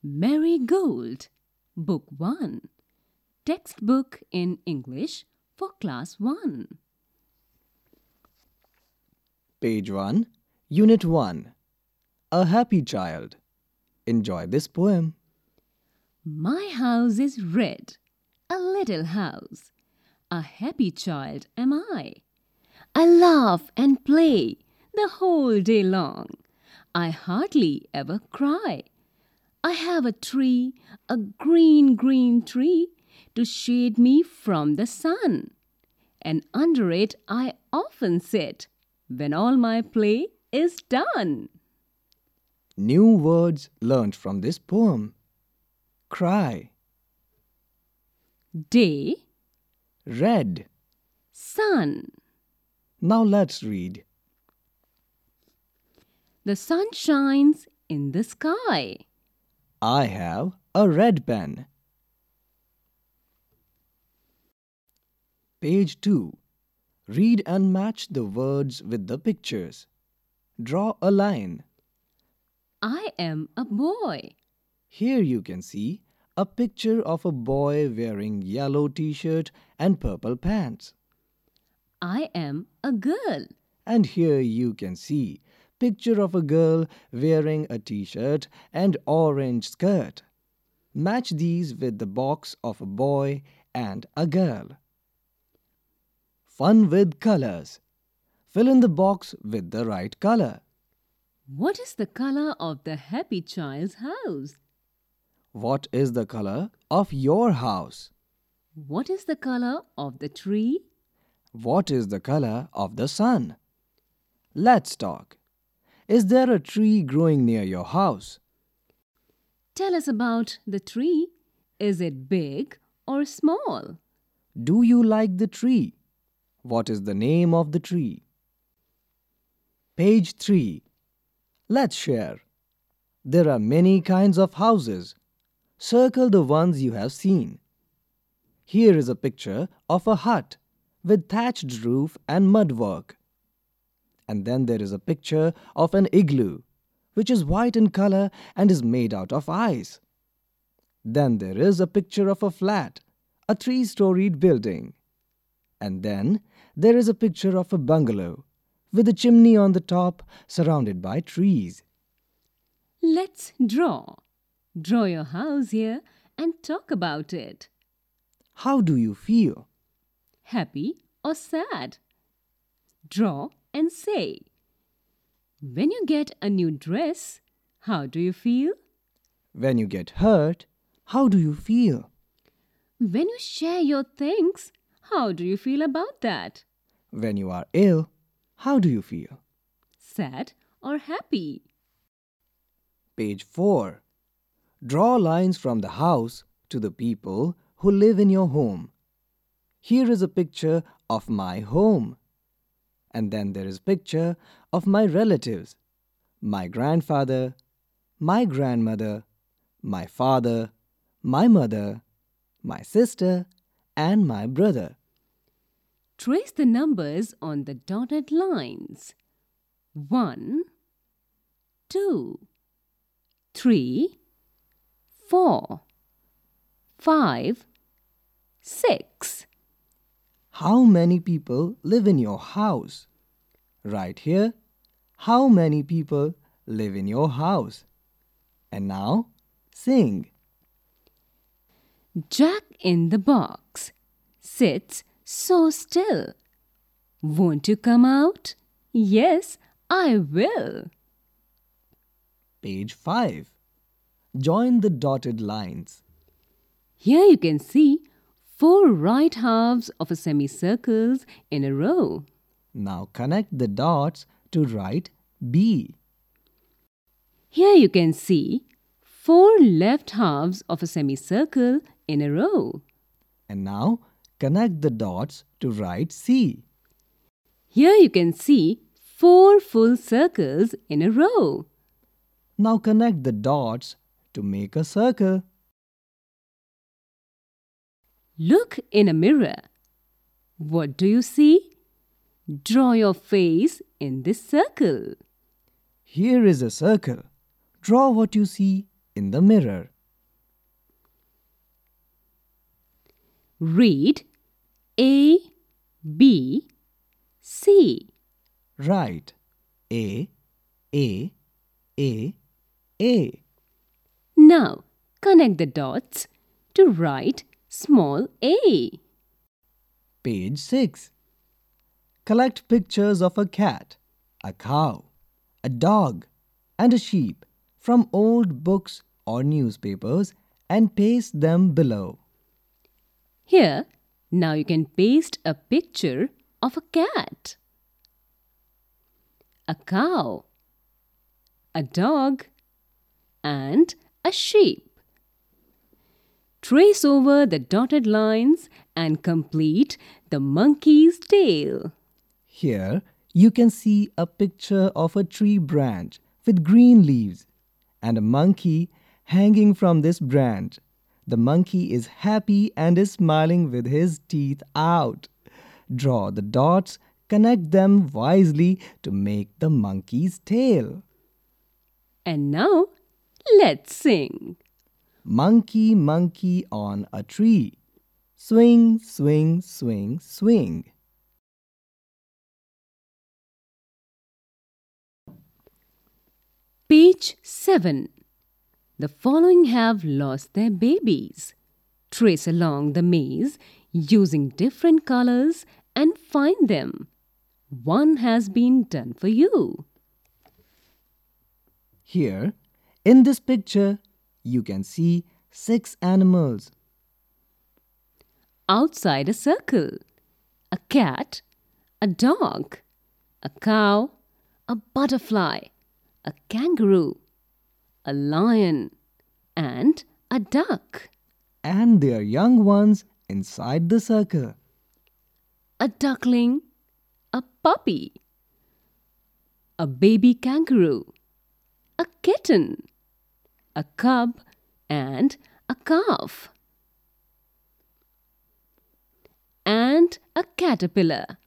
Marigold, Book 1, Textbook in English for Class 1. Page 1, Unit 1. A Happy Child. Enjoy this poem. My house is red, a little house. A happy child am I. I laugh and play the whole day long. I hardly ever cry. I have a tree, a green, green tree, to shade me from the sun. And under it I often sit when all my play is done. New words learned from this poem. Cry, Day, red. sun. Now let's read. The sun shines in the sky. I have a red pen. Page 2. Read and match the words with the pictures. Draw a line. I am a boy. Here you can see a picture of a boy wearing yellow t-shirt and purple pants. I am a girl. And here you can see picture of a girl wearing a t-shirt and orange skirt. Match these with the box of a boy and a girl. Fun with colors. Fill in the box with the right color. What is the color of the happy child's house? What is the color of your house? What is the color of the tree? What is the color of the sun? Let's talk. Is there a tree growing near your house? Tell us about the tree. Is it big or small? Do you like the tree? What is the name of the tree? Page 3. Let's share. There are many kinds of houses. Circle the ones you have seen. Here is a picture of a hut with thatched roof and mud work. And then there is a picture of an igloo, which is white in color and is made out of ice. Then there is a picture of a flat, a three-storied building. And then there is a picture of a bungalow with a chimney on the top surrounded by trees. Let's draw. Draw your house here and talk about it. How do you feel? Happy or sad? Draw and say. When you get a new dress, how do you feel? When you get hurt, how do you feel? When you share your things, how do you feel about that? When you are ill, how do you feel? Sad or happy? Page 4. Draw lines from the house to the people who live in your home. Here is a picture of my home. And then there is a picture of my relatives, my grandfather, my grandmother, my father, my mother, my sister, and my brother. Trace the numbers on the dotted lines. 1, 2, 3, 4, 5, 6. How many people live in your house? Right here, how many people live in your house? And now, sing. Jack in the box sits so still. Won't you come out? Yes, I will. Page 5. Join the dotted lines. Here you can see 4 right halves of a semicircle in a row. Now connect the dots to write B. Here you can see 4 left halves of a semicircle in a row. And now connect the dots to write C. Here you can see 4 full circles in a row. Now connect the dots to make a circle. Look in a mirror. What do you see? Draw your face in this circle. Here is a circle. Draw what you see in the mirror. Read A, B, C. Right. A, A, A, A. Now connect the dots to write small a. Page 6. Collect pictures of a cat, a cow, a dog, and a sheep from old books or newspapers and paste them below. Here, now you can paste a picture of a cat, a cow, a dog, and a sheep. Trace over the dotted lines and complete the monkey's tail. Here you can see a picture of a tree branch with green leaves and a monkey hanging from this branch. The monkey is happy and is smiling with his teeth out. Draw the dots, connect them wisely to make the monkey's tail. And now, let's sing. Monkey, monkey on a tree. Swing, swing, swing, swing. Page 7. The following have lost their babies. Trace along the maze using different colors and find them. One has been done for you. Here, in this picture, you can see 6 animals. Outside a circle, a cat, a dog, a cow, a butterfly, a kangaroo, a lion, and a duck. And their young ones inside the circle. A duckling, a puppy, a baby kangaroo, a kitten, a cub, and a calf, and a caterpillar.